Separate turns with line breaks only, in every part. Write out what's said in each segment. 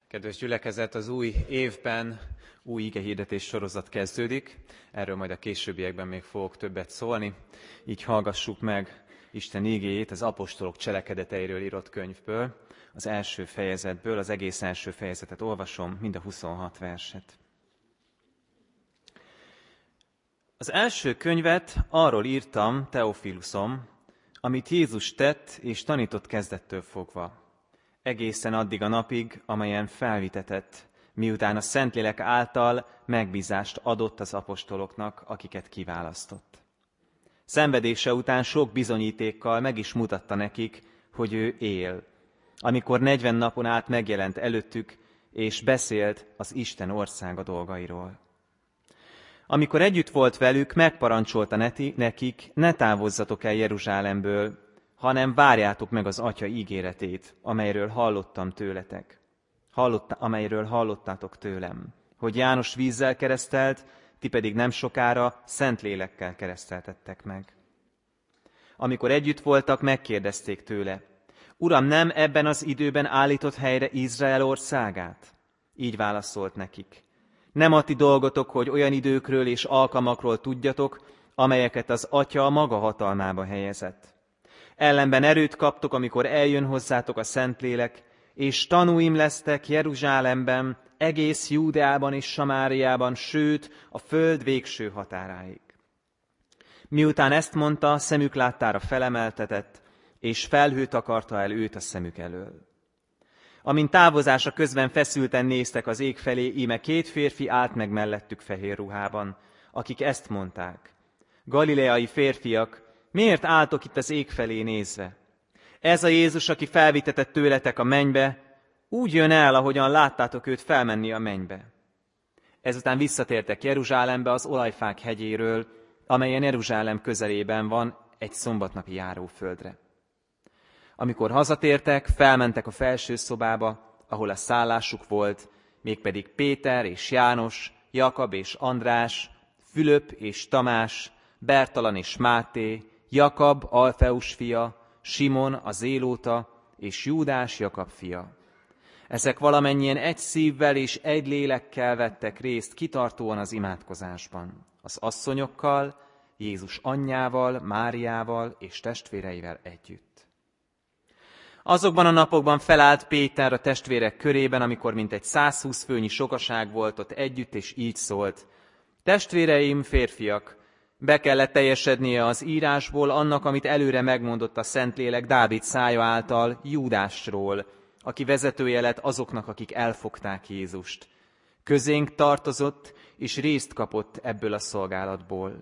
Kedves gyülekezet, az új évben új igehirdetés sorozat kezdődik. Erről majd a későbbiekben még fogok többet szólni. Így hallgassuk meg Isten igéjét az apostolok cselekedeteiről írott könyvből, az első fejezetből, az egész első fejezetet olvasom, mind a 26 verset. Az első könyvet arról írtam, Teofilusom, amit Jézus tett és tanított kezdettől fogva, egészen addig a napig, amelyen felvitetett, miután a Szentlélek által megbízást adott az apostoloknak, akiket kiválasztott. Szenvedése után sok bizonyítékkal meg is mutatta nekik, hogy ő él, amikor 40 napon át megjelent előttük, és beszélt az Isten országa dolgairól. Amikor együtt volt velük, megparancsolta nekik, ne távozzatok el Jeruzsálemből, hanem várjátok meg az Atya ígéretét, amelyről hallottátok tőlem, hogy János vízzel keresztelt, ti pedig nem sokára Szentlélekkel kereszteltettek meg. Amikor együtt voltak, megkérdezték tőle, Uram, nem ebben az időben állított helyre Izrael országát? Így válaszolt nekik, nem a ti dolgotok, hogy olyan időkről és alkalmakról tudjatok, amelyeket az Atya a maga hatalmába helyezett. Ellenben erőt kaptok, amikor eljön hozzátok a Szentlélek, és tanúim lesztek Jeruzsálemben, egész Júdeában és Samáriában, sőt, a föld végső határáig. Miután ezt mondta, szemük láttára felemeltetett, és felhő takarta el őt a szemük elől. Amint távozása közben feszülten néztek az ég felé, íme 2 férfi állt meg mellettük fehér ruhában, akik ezt mondták. Galileai férfiak, miért álltok itt az ég felé nézve? Ez a Jézus, aki felvitetett tőletek a mennybe, úgy jön el, ahogyan láttátok őt felmenni a mennybe. Ezután visszatértek Jeruzsálembe az Olajfák hegyéről, amelyen Jeruzsálem közelében van, egy szombatnapi járóföldre. Amikor hazatértek, felmentek a felső szobába, ahol a szállásuk volt, mégpedig Péter és János, Jakab és András, Fülöp és Tamás, Bertalan és Máté, Jakab, Alfeus fia, Simon, a Zélóta és Júdás, Jakab fia. Ezek valamennyien egy szívvel és egy lélekkel vettek részt kitartóan az imádkozásban, az asszonyokkal, Jézus anyjával, Máriával és testvéreivel együtt. Azokban a napokban felállt Péter a testvérek körében, amikor mintegy 120 főnyi sokaság volt ott együtt, és így szólt. Testvéreim, férfiak, be kellett teljesednie az írásból annak, amit előre megmondott a Szentlélek Dávid szája által Júdásról, aki vezetője lett azoknak, akik elfogták Jézust. Közénk tartozott, és részt kapott ebből a szolgálatból.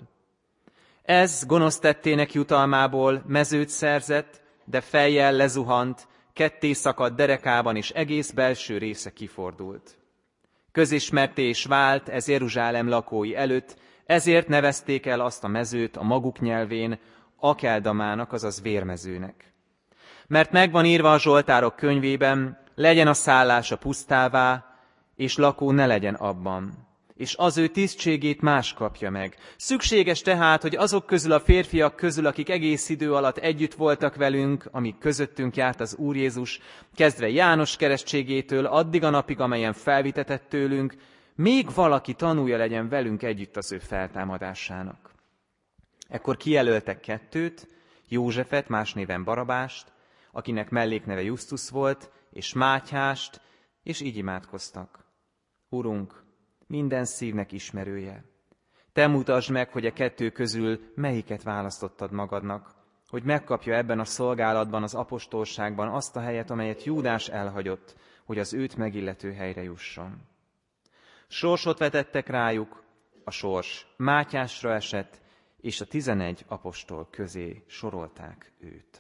Ez gonosz tettének jutalmából mezőt szerzett, de fejjel lezuhant, ketté szakadt derekában, és egész belső része kifordult. Közismerté és vált ez Jeruzsálem lakói előtt, ezért nevezték el azt a mezőt a maguk nyelvén Akeldamának, azaz vérmezőnek. Mert megvan írva a Zsoltárok könyvében, legyen a szállása pusztává, és lakó ne legyen abban, és az ő tisztségét más kapja meg. Szükséges tehát, hogy azok közül a férfiak közül, akik egész idő alatt együtt voltak velünk, amíg közöttünk járt az Úr Jézus, kezdve János keresztségétől addig a napig, amelyen felvitetett tőlünk, még valaki tanúja legyen velünk együtt az ő feltámadásának. Ekkor kijelöltek 2, Józsefet, más néven Barabást, akinek mellékneve Justus volt, és Mátyást, és így imádkoztak. Urunk, minden szívnek ismerője, te mutasd meg, hogy a 2 közül melyiket választottad magadnak, hogy megkapja ebben a szolgálatban, az apostolságban azt a helyet, amelyet Júdás elhagyott, hogy az őt megillető helyre jusson. Sorsot vetettek rájuk, a sors Mátyásra esett, és a 11 apostol közé sorolták őt.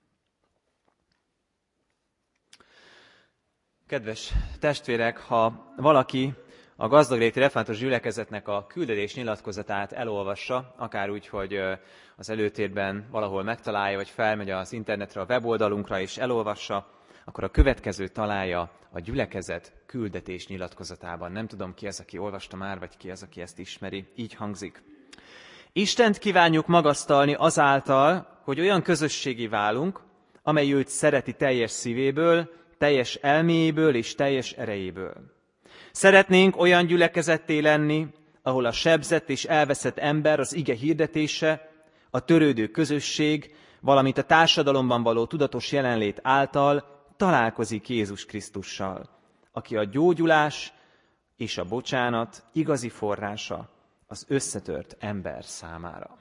Kedves testvérek, ha valaki a Gazdagréti Református Gyülekezetnek a küldetés nyilatkozatát elolvassa, akár úgy, hogy az előtérben valahol megtalálja, vagy felmegy az internetre, a weboldalunkra és elolvassa, akkor a következő találja a gyülekezet küldetés nyilatkozatában. Nem tudom, ki az, aki olvasta már, vagy ki az, aki ezt ismeri. Így hangzik. Istent kívánjuk magasztalni azáltal, hogy olyan közösségi válunk, amely őt szereti teljes szívéből, teljes elméjéből és teljes erejéből. Szeretnénk olyan gyülekezetté lenni, ahol a sebzett és elveszett ember az ige hirdetése, a törődő közösség, valamint a társadalomban való tudatos jelenlét által találkozik Jézus Krisztussal, aki a gyógyulás és a bocsánat igazi forrása az összetört ember számára.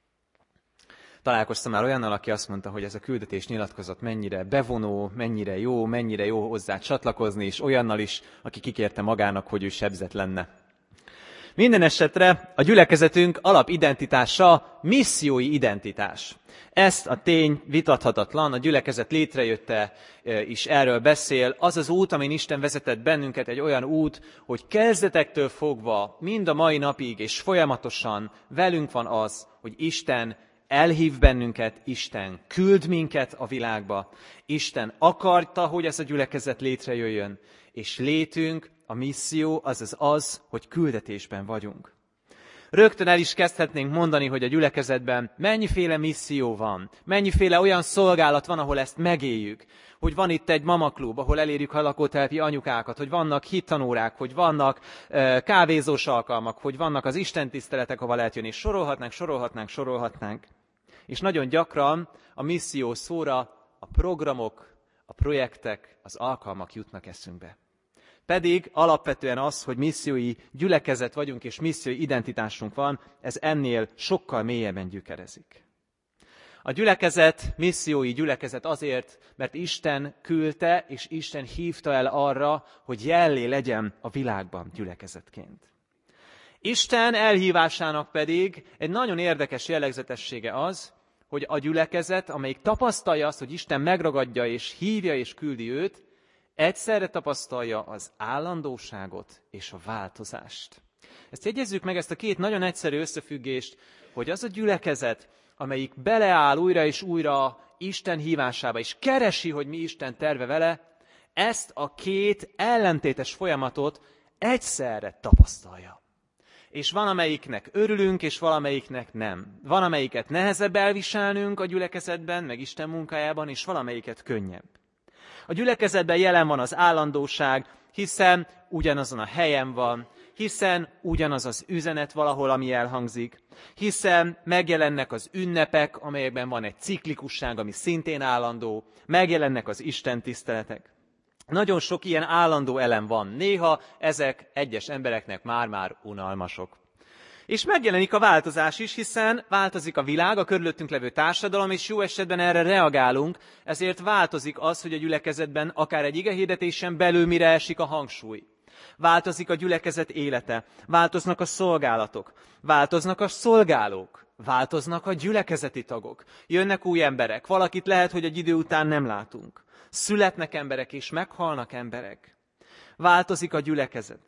Találkoztam már olyannal, aki azt mondta, hogy ez a küldetés nyilatkozat mennyire bevonó, mennyire jó hozzá csatlakozni, és olyannal is, aki kikérte magának, hogy ő sebzett lenne. Minden esetre a gyülekezetünk alapidentitása missziói identitás. Ezt a tény vitathatatlan, a gyülekezet létrejötte is erről beszél. Az az út, amin Isten vezetett bennünket, egy olyan út, hogy kezdetektől fogva, mind a mai napig és folyamatosan velünk van az, hogy Isten elhív bennünket, Isten küld minket a világba. Isten akarta, hogy ez a gyülekezet létrejöjjön, és létünk, a misszió, azaz az, hogy küldetésben vagyunk. Rögtön el is kezdhetnénk mondani, hogy a gyülekezetben mennyiféle misszió van, mennyiféle olyan szolgálat van, ahol ezt megéljük. Hogy van itt egy mamaklub, ahol elérjük a lakótelepi anyukákat, hogy vannak hittanórák, hogy vannak kávézós alkalmak, hogy vannak az istentiszteletek, ahol lehet jönni, és sorolhatnánk. És nagyon gyakran a misszió szóra a programok, a projektek, az alkalmak jutnak eszünkbe. Pedig alapvetően az, hogy missziói gyülekezet vagyunk és missziói identitásunk van, ez ennél sokkal mélyebben gyökerezik. A gyülekezet, missziói gyülekezet azért, mert Isten küldte és Isten hívta el arra, hogy jellé legyen a világban gyülekezetként. Isten elhívásának pedig egy nagyon érdekes jellegzetessége az, hogy a gyülekezet, amelyik tapasztalja azt, hogy Isten megragadja és hívja és küldi őt, egyszerre tapasztalja az állandóságot és a változást. Ezt jegyezzük meg, ezt a két nagyon egyszerű összefüggést, hogy az a gyülekezet, amelyik beleáll újra és újra Isten hívásába, és keresi, hogy mi Isten terve vele, ezt a két ellentétes folyamatot egyszerre tapasztalja. És van, amelyiknek örülünk, és valamelyiknek nem. Van, amelyiket nehezebb elviselnünk a gyülekezetben, meg Isten munkájában, és valamelyiket könnyebb. A gyülekezetben jelen van az állandóság, hiszen ugyanazon a helyen van, hiszen ugyanaz az üzenet valahol, ami elhangzik, hiszen megjelennek az ünnepek, amelyekben van egy ciklikusság, ami szintén állandó, megjelennek az istentiszteletek. Nagyon sok ilyen állandó elem van. Néha ezek egyes embereknek már-már unalmasok. És megjelenik a változás is, hiszen változik a világ, a körülöttünk levő társadalom, és jó esetben erre reagálunk, ezért változik az, hogy a gyülekezetben akár egy igehirdetésen belül mire esik a hangsúly. Változik a gyülekezet élete, változnak a szolgálatok, változnak a szolgálók, változnak a gyülekezeti tagok. Jönnek új emberek, valakit lehet, hogy egy idő után nem látunk. Születnek emberek és meghalnak emberek. Változik a gyülekezet.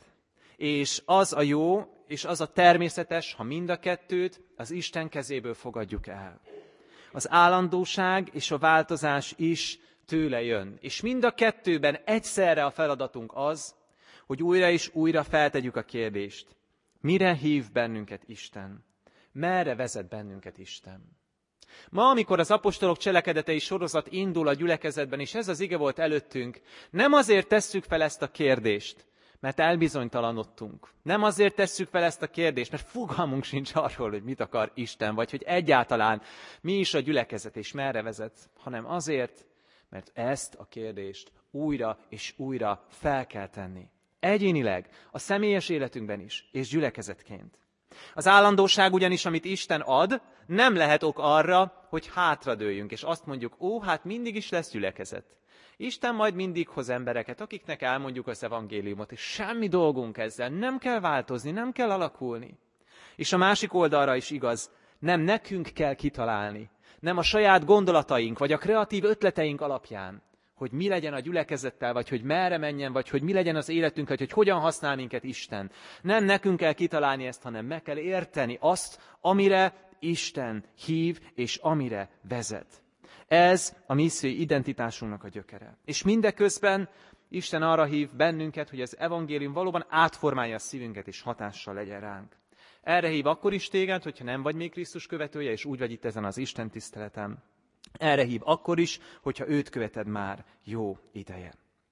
És az a jó, és az a természetes, ha mind a kettőt az Isten kezéből fogadjuk el. Az állandóság és a változás is tőle jön. És mind a kettőben egyszerre a feladatunk az, hogy újra és újra feltegyük a kérdést. Mire hív bennünket Isten? Merre vezet bennünket Isten? Ma, amikor az apostolok cselekedetei sorozat indul a gyülekezetben, és ez az ige volt előttünk, nem azért tesszük fel ezt a kérdést, mert elbizonytalanodtunk. Nem azért tesszük fel ezt a kérdést, mert fogalmunk sincs arról, hogy mit akar Isten, vagy hogy egyáltalán mi is a gyülekezet, és merre vezet, hanem azért, mert ezt a kérdést újra és újra fel kell tenni. Egyénileg, a személyes életünkben is, és gyülekezetként. Az állandóság ugyanis, amit Isten ad, nem lehet ok arra, hogy hátradőljünk, és azt mondjuk, hát mindig is lesz gyülekezet. Isten majd mindig hoz embereket, akiknek elmondjuk az evangéliumot, és semmi dolgunk ezzel, nem kell változni, nem kell alakulni. És a másik oldalra is igaz, nem nekünk kell kitalálni, nem a saját gondolataink, vagy a kreatív ötleteink alapján, hogy mi legyen a gyülekezettel, vagy hogy merre menjen, vagy hogy mi legyen az életünk, vagy hogy hogyan használ minket Isten. Nem nekünk kell kitalálni ezt, hanem meg kell érteni azt, amire Isten hív, és amire vezet. Ez a missziói identitásunknak a gyökere. És mindeközben Isten arra hív bennünket, hogy az evangélium valóban átformálja a szívünket, és hatással legyen ránk. Erre hív akkor is téged, hogyha nem vagy még Krisztus követője, és úgy vagy itt ezen az Isten tiszteleten. Erre hív akkor is, hogyha őt követed már jó ideje.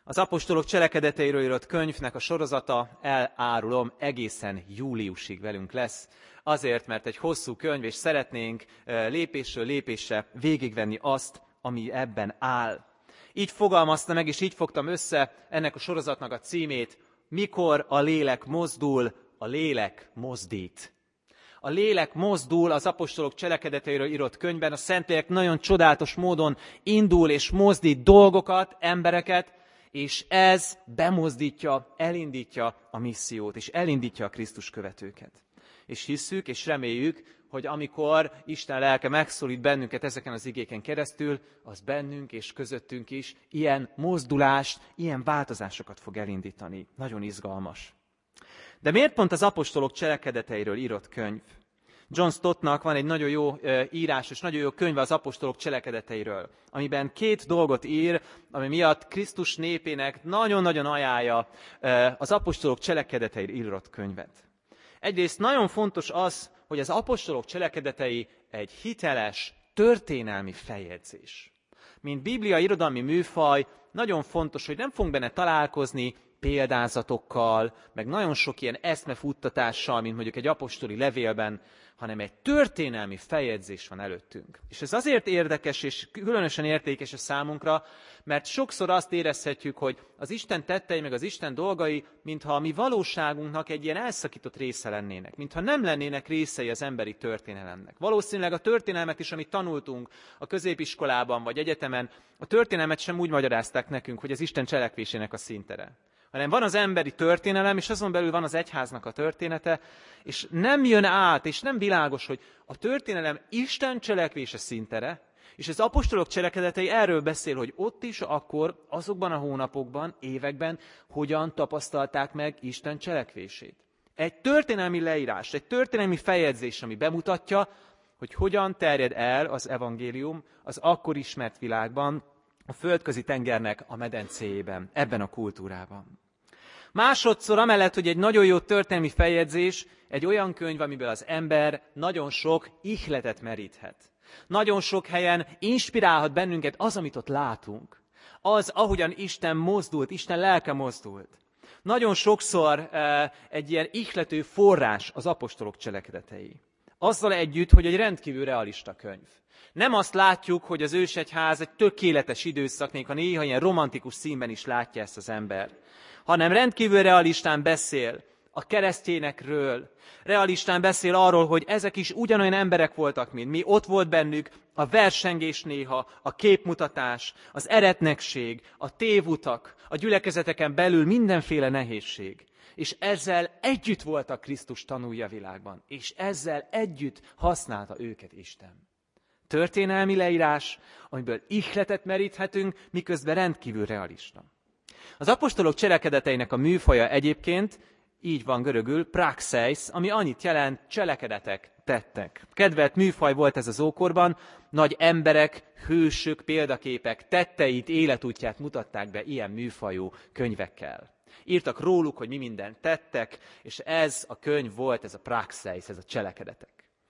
Az apostolok cselekedeteiről írott könyvnek a sorozata, elárulom, egészen júliusig velünk lesz. Azért, mert egy hosszú könyv, és szeretnénk lépésről lépésre végigvenni azt, ami ebben áll. Így fogalmazta meg, és így fogtam össze ennek a sorozatnak a címét: mikor a lélek mozdul, a lélek mozdít. A lélek mozdul az apostolok cselekedeteiről írott könyvben, a Szentlélek nagyon csodálatos módon indul és mozdít dolgokat, embereket, és ez bemozdítja, elindítja a missziót, és elindítja a Krisztus követőket. És hisszük, és reméljük, hogy amikor Isten lelke megszólít bennünket ezeken az igéken keresztül, az bennünk és közöttünk is ilyen mozdulást, ilyen változásokat fog elindítani. Nagyon izgalmas. De miért pont az apostolok cselekedeteiről írott könyv? John Stottnak van egy nagyon jó írás, és nagyon jó könyve az apostolok cselekedeteiről, amiben 2 dolgot ír, ami miatt Krisztus népének nagyon-nagyon ajánlja az apostolok cselekedeteiről írott könyvet. Egyrészt nagyon fontos az, hogy az apostolok cselekedetei egy hiteles, történelmi feljegyzés. Mint biblia irodalmi műfaj, nagyon fontos, hogy nem fogunk benne találkozni példázatokkal, meg nagyon sok ilyen eszmefuttatással, mint mondjuk egy apostoli levélben, hanem egy történelmi feljegyzés van előttünk. És ez azért érdekes és különösen értékes a számunkra, mert sokszor azt érezhetjük, hogy az Isten tettei, meg az Isten dolgai, mintha a mi valóságunknak egy ilyen elszakított része lennének, mintha nem lennének részei az emberi történelemnek. Valószínűleg a történelmet is, amit tanultunk a középiskolában vagy egyetemen, a történelmet sem úgy magyarázták nekünk, hogy az Isten cselekvésének a színtere, hanem van az emberi történelem, és azon belül van az egyháznak a története, és nem jön át, és nem világos, hogy a történelem Isten cselekvése színtere, és az apostolok cselekedetei erről beszél, hogy ott is akkor, azokban a hónapokban, években hogyan tapasztalták meg Isten cselekvését. Egy történelmi leírás, egy történelmi feljegyzés, ami bemutatja, hogy hogyan terjed el az evangélium az akkor ismert világban, a földközi tengernek a medencéjében, ebben a kultúrában. Másodszor, amellett, hogy egy nagyon jó történelmi feljegyzés, egy olyan könyv, amiből az ember nagyon sok ihletet meríthet. Nagyon sok helyen inspirálhat bennünket az, amit ott látunk. Az, ahogyan Isten mozdult, Isten lelke mozdult. Nagyon sokszor egy ilyen ihlető forrás az apostolok cselekedetei. Azzal együtt, hogy egy rendkívül realista könyv. Nem azt látjuk, hogy az ősegyház egy tökéletes időszak, még ha néha ilyen romantikus színben is látja ezt az ember, hanem rendkívül realistán beszél a keresztényekről, realistán beszél arról, hogy ezek is ugyanolyan emberek voltak, mint mi. Ott volt bennük a versengés néha, a képmutatás, az eretnekség, a tévutak, a gyülekezeteken belül mindenféle nehézség. És ezzel együtt voltak Krisztus tanúi a világban, és ezzel együtt használta őket Isten. Történelmi leírás, amiből ihletet meríthetünk, miközben rendkívül realista. Az apostolok cselekedeteinek a műfaja egyébként így van görögül, praxeis, ami annyit jelent, cselekedetek, tettek. Kedvelt műfaj volt ez az ókorban, nagy emberek, hősök, példaképek tetteit, életútját mutatták be ilyen műfajú könyvekkel. Írtak róluk, hogy mi mindent tettek, és ez a könyv volt, ez a praxeis, ez a cselekedetek.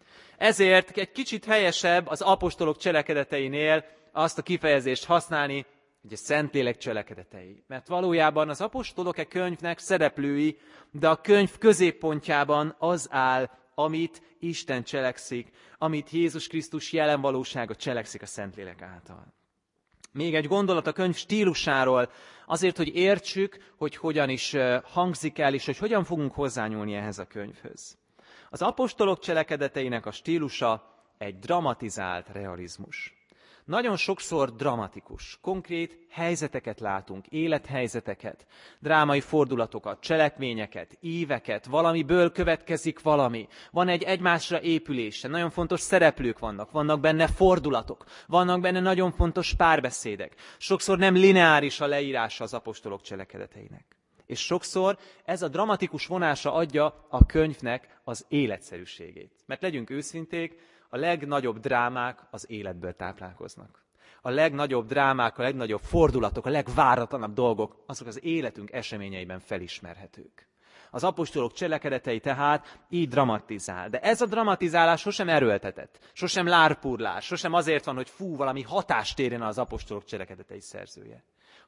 Ezért egy kicsit helyesebb az apostolok cselekedeteinél azt a kifejezést használni, hogy a Szentlélek cselekedetei. Mert valójában az apostolok könyvnek szereplői, de a könyv középpontjában az áll, amit Isten cselekszik, amit Jézus Krisztus jelen valósága cselekszik a Szentlélek által. Még egy gondolat a könyv stílusáról, azért, hogy értsük, hogy hogyan is hangzik el, és hogy hogyan fogunk hozzányúlni ehhez a könyvhöz. Az apostolok cselekedeteinek a stílusa egy dramatizált realizmus. Nagyon sokszor dramatikus, konkrét helyzeteket látunk, élethelyzeteket, drámai fordulatokat, cselekményeket, íveket, valamiből következik valami. Van egy egymásra épülése, nagyon fontos szereplők vannak benne fordulatok, vannak benne nagyon fontos párbeszédek. Sokszor nem lineáris a leírása az apostolok cselekedeteinek. És sokszor ez a dramatikus vonása adja a könyvnek az életszerűségét. Mert legyünk őszinték, a legnagyobb drámák az életből táplálkoznak. A legnagyobb drámák, a legnagyobb fordulatok, a legváratlanabb dolgok, azok az életünk eseményeiben felismerhetők. Az apostolok cselekedetei tehát így dramatizál. De ez a dramatizálás sosem erőltetett, sosem lárpurlás, sosem azért van, hogy valami hatást érjen az apostolok cselekedetei szerzője.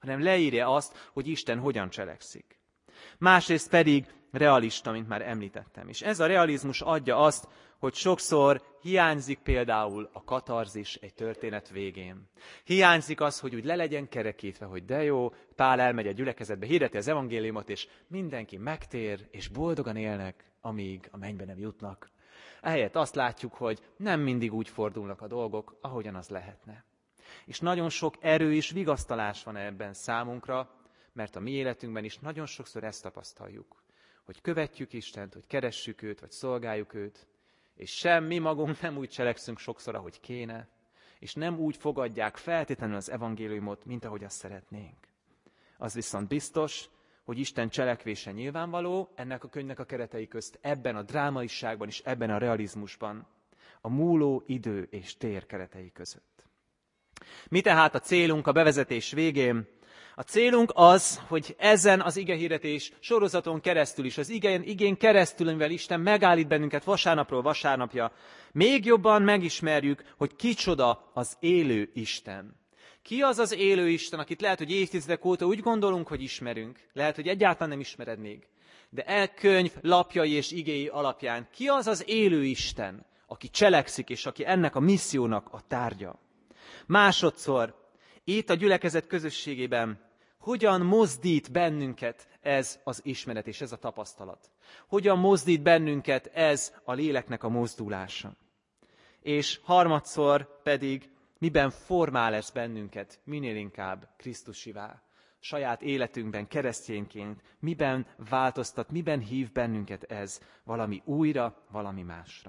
hanem leírja azt, hogy Isten hogyan cselekszik. Másrészt pedig realista, mint már említettem. És ez a realizmus adja azt, hogy sokszor hiányzik például a katarzis egy történet végén. Hiányzik az, hogy úgy le legyen kerekítve, hogy de jó, Pál elmegy a gyülekezetbe, hirdeti az evangéliumot, és mindenki megtér, és boldogan élnek, amíg a mennybe nem jutnak. Ehelyett azt látjuk, hogy nem mindig úgy fordulnak a dolgok, ahogyan az lehetne. És nagyon sok erő és vigasztalás van ebben számunkra, mert a mi életünkben is nagyon sokszor ezt tapasztaljuk, hogy követjük Istent, hogy keressük őt, vagy szolgáljuk őt, és sem mi magunk nem úgy cselekszünk sokszor, ahogy kéne, és nem úgy fogadják feltétlenül az evangéliumot, mint ahogy azt szeretnénk. Az viszont biztos, hogy Isten cselekvése nyilvánvaló, ennek a könyvnek a keretei közt ebben a drámaiságban és ebben a realizmusban, a múló idő és tér keretei között. Mi tehát a célunk a bevezetés végén? A célunk az, hogy ezen az igehirdetés sorozaton keresztül is, az igén keresztül, amivel Isten megállít bennünket vasárnapról vasárnapja, még jobban megismerjük, hogy kicsoda az élő Isten. Ki az az élő Isten, akit lehet, hogy évtizedek óta úgy gondolunk, hogy ismerünk, lehet, hogy egyáltalán nem ismered még, de könyv lapjai és igéi alapján ki az az élő Isten, aki cselekszik, és aki ennek a missziónak a tárgya. Másodszor, itt a gyülekezet közösségében hogyan mozdít bennünket ez az ismeret és ez a tapasztalat? Hogyan mozdít bennünket ez a léleknek a mozdulása? És harmadszor pedig miben formál ez bennünket minél inkább Krisztusivá? Saját életünkben, keresztényként, miben változtat, miben hív bennünket ez valami újra, valami másra?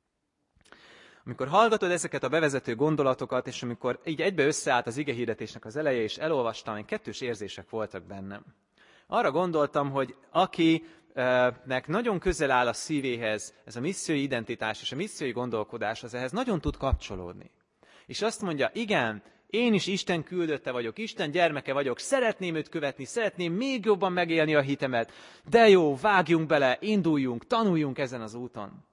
Amikor hallgatod ezeket a bevezető gondolatokat, és amikor így egybe összeállt az igehirdetésnek az eleje, és elolvastam, én kettős érzések voltak bennem. Arra gondoltam, hogy akinek nagyon közel áll a szívéhez ez a missziói identitás és a missziói gondolkodás, az ehhez nagyon tud kapcsolódni. És azt mondja, igen, én is Isten küldötte vagyok, Isten gyermeke vagyok, szeretném őt követni, szeretném még jobban megélni a hitemet, de jó, vágjunk bele, induljunk, tanuljunk ezen az úton.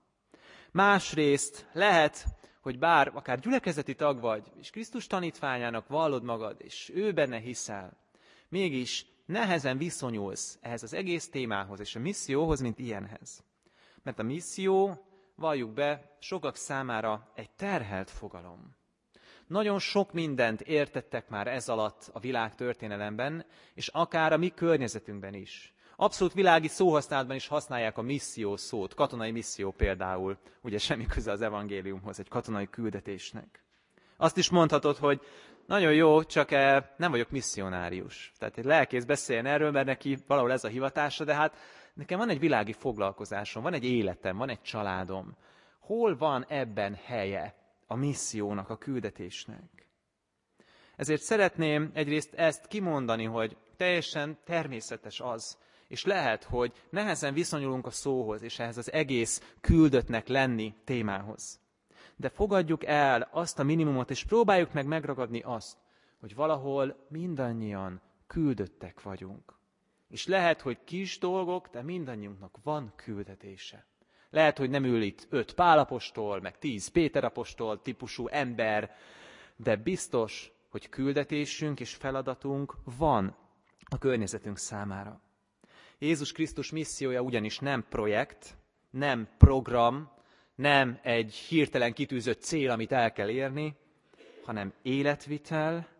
Másrészt lehet, hogy bár akár gyülekezeti tag vagy, és Krisztus tanítványának vallod magad, és ő benne hiszel, mégis nehezen viszonyulsz ehhez az egész témához és a misszióhoz, mint ilyenhez. Mert a misszió, valljuk be, sokak számára egy terhelt fogalom. Nagyon sok mindent értettek már ez alatt a világ történelemben, és akár a mi környezetünkben is. Abszolút világi szóhasználatban is használják a misszió szót, katonai misszió például, ugye semmi köze az evangéliumhoz, egy katonai küldetésnek. Azt is mondhatod, hogy nagyon jó, csak nem vagyok misszionárius. Tehát egy lelkész beszéljen erről, mert neki valahol ez a hivatása, de hát nekem van egy világi foglalkozásom, van egy életem, van egy családom. Hol van ebben helye a missziónak, a küldetésnek? Ezért szeretném egyrészt ezt kimondani, hogy teljesen természetes az, és lehet, hogy nehezen viszonyulunk a szóhoz, és ehhez az egész küldöttnek lenni témához. De fogadjuk el azt a minimumot, és próbáljuk meg megragadni azt, hogy valahol mindannyian küldöttek vagyunk. És lehet, hogy kis dolgok, de mindannyiunknak van küldetése. Lehet, hogy nem ül itt 5 Pál apostol, meg 10 Péter apostol típusú ember, de biztos, hogy küldetésünk és feladatunk van a környezetünk számára. Jézus Krisztus missziója ugyanis nem projekt, nem program, nem egy hirtelen kitűzött cél, amit el kell érni, hanem életvitel,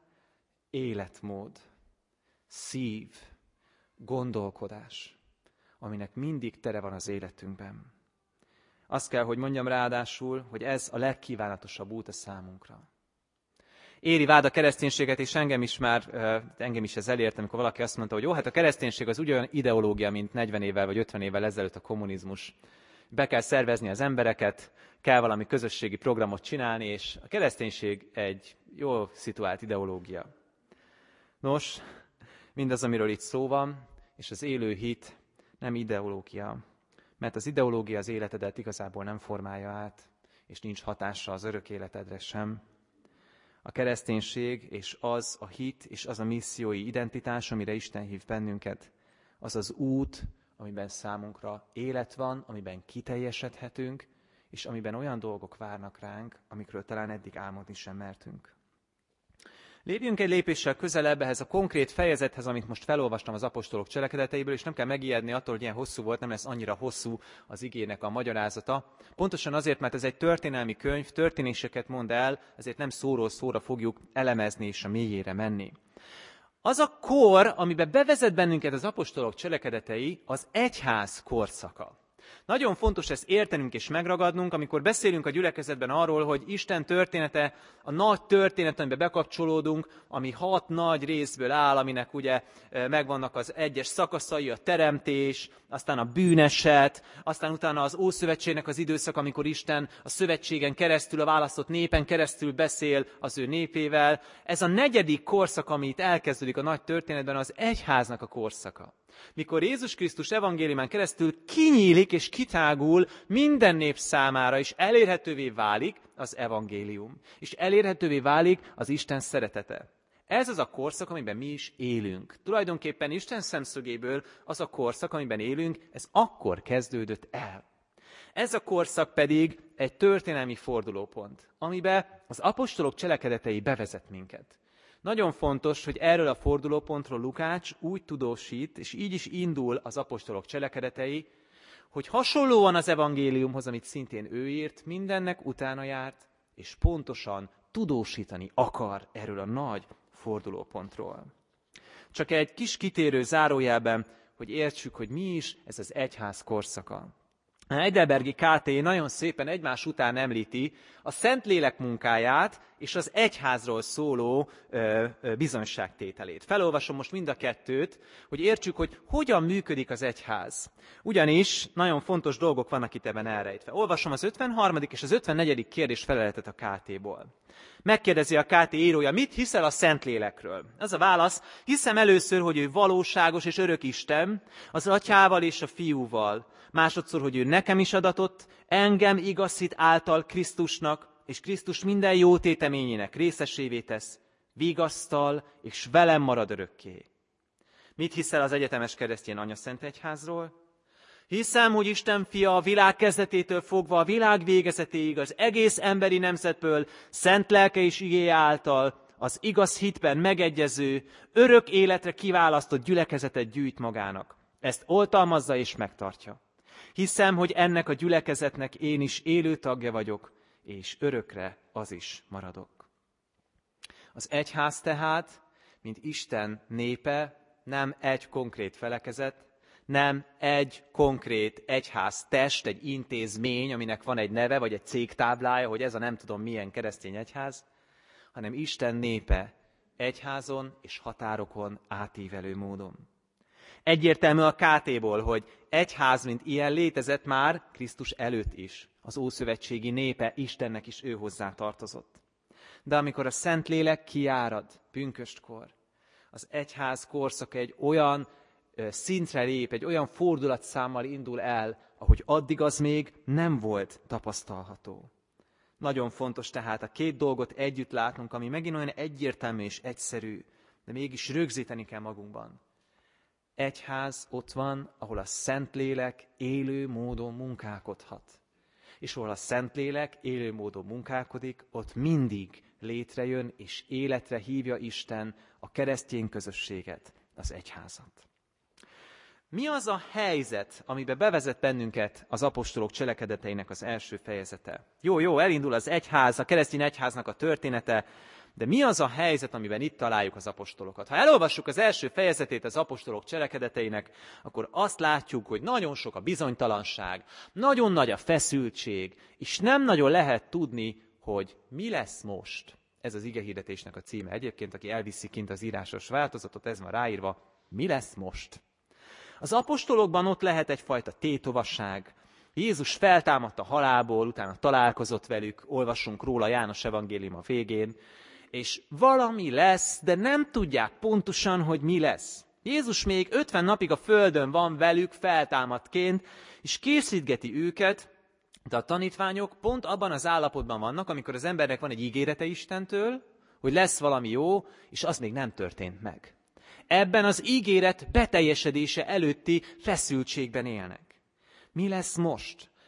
életmód, szív, gondolkodás, aminek mindig tere van az életünkben. Azt kell, hogy mondjam ráadásul, hogy ez a legkívánatosabb út a számunkra. Éri vád a kereszténységet, és engem is ez elért, amikor valaki azt mondta, hogy jó, hát a kereszténység az ugyanolyan ideológia, mint 40 évvel vagy 50 évvel ezelőtt a kommunizmus. Be kell szervezni az embereket, kell valami közösségi programot csinálni, és a kereszténység egy jól szituált ideológia. Nos, mindaz, amiről itt szó van, és az élő hit nem ideológia, mert az ideológia az életedet igazából nem formálja át, és nincs hatása az örök életedre sem. A kereszténység és az a hit és az a missziói identitás, amire Isten hív bennünket, az az út, amiben számunkra élet van, amiben kiteljesedhetünk, és amiben olyan dolgok várnak ránk, amikről talán eddig álmodni sem mertünk. Lépjünk egy lépéssel közelebb ehhez a konkrét fejezethez, amit most felolvastam az apostolok cselekedeteiből, és nem kell megijedni attól, hogy ilyen hosszú volt, nem lesz annyira hosszú az igének a magyarázata. Pontosan azért, mert ez egy történelmi könyv, történéseket mond el, ezért nem szóról szóra fogjuk elemezni és a mélyére menni. Az a kor, amiben bevezet bennünket az apostolok cselekedetei, az egyház korszaka. Nagyon fontos ezt értenünk és megragadnunk, amikor beszélünk a gyülekezetben arról, hogy Isten története, a nagy történet, amiben bekapcsolódunk, ami 6 nagy részből áll, aminek ugye megvannak az egyes szakaszai, a teremtés, aztán a bűneset, aztán utána az Ószövetségnek az időszak, amikor Isten a szövetségen keresztül, a választott népen keresztül beszél az ő népével. Ez a 4. korszak, ami itt elkezdődik a nagy történetben, az egyháznak a korszaka. Mikor Jézus Krisztus evangéliumán keresztül kinyílik és kitágul minden nép számára, és elérhetővé válik az evangélium, és elérhetővé válik az Isten szeretete. Ez az a korszak, amiben mi is élünk. Tulajdonképpen Isten szemszögéből az a korszak, amiben élünk, ez akkor kezdődött el. Ez a korszak pedig egy történelmi fordulópont, amiben az apostolok cselekedetei bevezet minket. Nagyon fontos, hogy erről a fordulópontról Lukács úgy tudósít, és így is indul az apostolok cselekedetei, hogy hasonlóan az evangéliumhoz, amit szintén ő írt, mindennek utána járt, és pontosan tudósítani akar erről a nagy fordulópontról. Csak egy kis kitérő zárójelben, hogy értsük, hogy mi is ez az egyház korszaka. A Heidelbergi KT nagyon szépen egymás után említi a Szentlélek munkáját és az egyházról szóló bizonyságtételét. Felolvasom most mind a kettőt, hogy értsük, hogy hogyan működik az egyház. Ugyanis nagyon fontos dolgok vannak itt ebben elrejtve. Olvasom az 53. és az 54. kérdés feleletet a KT-ból. Megkérdezi a KT írója, mit hiszel a Szentlélekről? Ez a válasz, hiszem először, hogy ő valóságos és örök Isten, az Atyával és a Fiúval. Másodszor, hogy ő nekem is adatott, engem igazít által Krisztusnak, és Krisztus minden jó téteményének részesévé tesz, vigasztal, és velem marad örökké. Mit hiszel az egyetemes keresztény anyaszent egyházról? Hiszem, hogy Isten fia a világ kezdetétől fogva a világ végezetéig az egész emberi nemzetből szent lelke és igéje által az igaz hitben megegyező, örök életre kiválasztott gyülekezetet gyűjt magának. Ezt oltalmazza és megtartja. Hiszem, hogy ennek a gyülekezetnek én is élő tagja vagyok, és örökre az is maradok. Az egyház tehát, mint Isten népe, nem egy konkrét felekezet, nem egy konkrét egyház test, egy intézmény, aminek van egy neve, vagy egy cégtáblája, hogy ez a nem tudom milyen keresztény egyház, hanem Isten népe egyházon és határokon átívelő módon. Egyértelmű a KT-ból, hogy egyház, mint ilyen létezett már Krisztus előtt is. Az ószövetségi népe Istennek is ő hozzá tartozott. De amikor a Szentlélek kiárad pünköstkor, az egyház korszaka egy olyan szintre lép, egy olyan fordulatszámmal indul el, ahogy addig az még nem volt tapasztalható. Nagyon fontos tehát a két dolgot együtt látnunk, ami megint olyan egyértelmű és egyszerű, de mégis rögzíteni kell magunkban. Egyház ott van, ahol a Szentlélek élő módon munkálkodhat. És ahol a Szentlélek élő módon munkálkodik, ott mindig létrejön és életre hívja Isten a keresztény közösséget, az egyházat. Mi az a helyzet, amiben bevezet bennünket az apostolok cselekedeteinek az első fejezete? Jó, elindul az egyház, a keresztény egyháznak a története, de mi az a helyzet, amiben itt találjuk az apostolokat? Ha elolvassuk az első fejezetét az apostolok cselekedeteinek, akkor azt látjuk, hogy nagyon sok a bizonytalanság, nagyon nagy a feszültség, és nem nagyon lehet tudni, hogy mi lesz most. Ez az igehirdetésnek a címe. Egyébként, aki elviszi kint az írásos változatot, ez van ráírva, mi lesz most? Az apostolokban ott lehet egyfajta tétovasság. Jézus feltámadt a halálból, utána találkozott velük, olvasunk róla János evangélium a végén, és valami lesz, de nem tudják pontosan, hogy mi lesz. Jézus még 50 napig a földön van velük feltámadtként, és készítgeti őket, de a tanítványok pont abban az állapotban vannak, amikor az embernek van egy ígérete Istentől, hogy lesz valami jó, és az még nem történt meg. Ebben az ígéret beteljesedése előtti feszültségben élnek. Mi lesz most?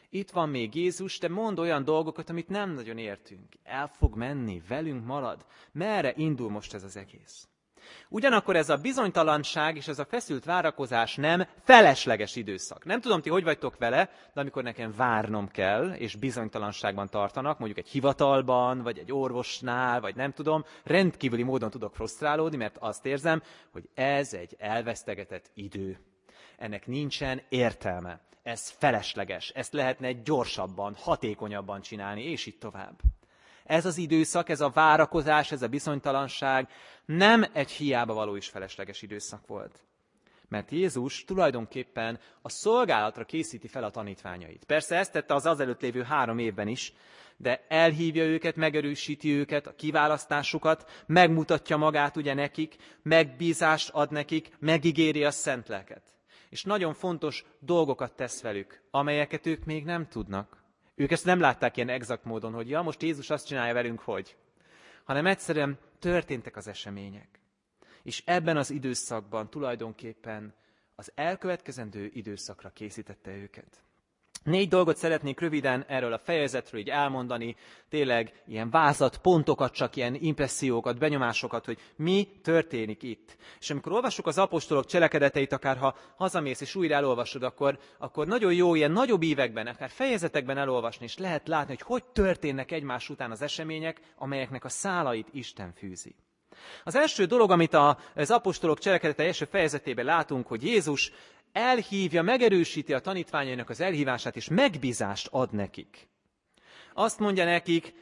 Itt van még Jézus, de mond olyan dolgokat, amit nem nagyon értünk. El fog menni, velünk marad. Merre indul most ez az egész? Ugyanakkor ez a bizonytalanság és ez a feszült várakozás nem felesleges időszak. Nem tudom, ti hogy vagytok vele, de amikor nekem várnom kell, és bizonytalanságban tartanak, mondjuk egy hivatalban, vagy egy orvosnál, vagy nem tudom, rendkívüli módon tudok frusztrálódni, mert azt érzem, hogy ez egy elvesztegetett idő. Ennek nincsen értelme. Ez felesleges. Ezt lehetne gyorsabban, hatékonyabban csinálni, és így tovább. Ez az időszak, ez a várakozás, ez a bizonytalanság nem egy hiába való és felesleges időszak volt. Mert Jézus tulajdonképpen a szolgálatra készíti fel a tanítványait. Persze ezt tette az azelőtt lévő 3 évben is, de elhívja őket, megerősíti őket, a kiválasztásukat, megmutatja magát ugye nekik, megbízást ad nekik, megígéri a szent lelket. És nagyon fontos dolgokat tesz velük, amelyeket ők még nem tudnak. Ők ezt nem látták ilyen exakt módon, hogy ja, most Jézus azt csinálja velünk, hogy. Hanem egyszerűen történtek az események. És ebben az időszakban tulajdonképpen az elkövetkezendő időszakra készítette őket. 4 dolgot szeretnék röviden erről a fejezetről így elmondani, tényleg ilyen vázlatpontokat, csak ilyen impressziókat, benyomásokat, hogy mi történik itt. És amikor olvassuk az apostolok cselekedeteit, akár ha hazamész és újra elolvasod, akkor nagyon jó ilyen nagyobb ívekben, akár fejezetekben elolvasni, és lehet látni, hogy történnek egymás után az események, amelyeknek a szálait Isten fűzi. Az első dolog, amit az apostolok cselekedete első fejezetében látunk, hogy Jézus elhívja, megerősíti a tanítványainak az elhívását, és megbízást ad nekik. Azt mondja nekik,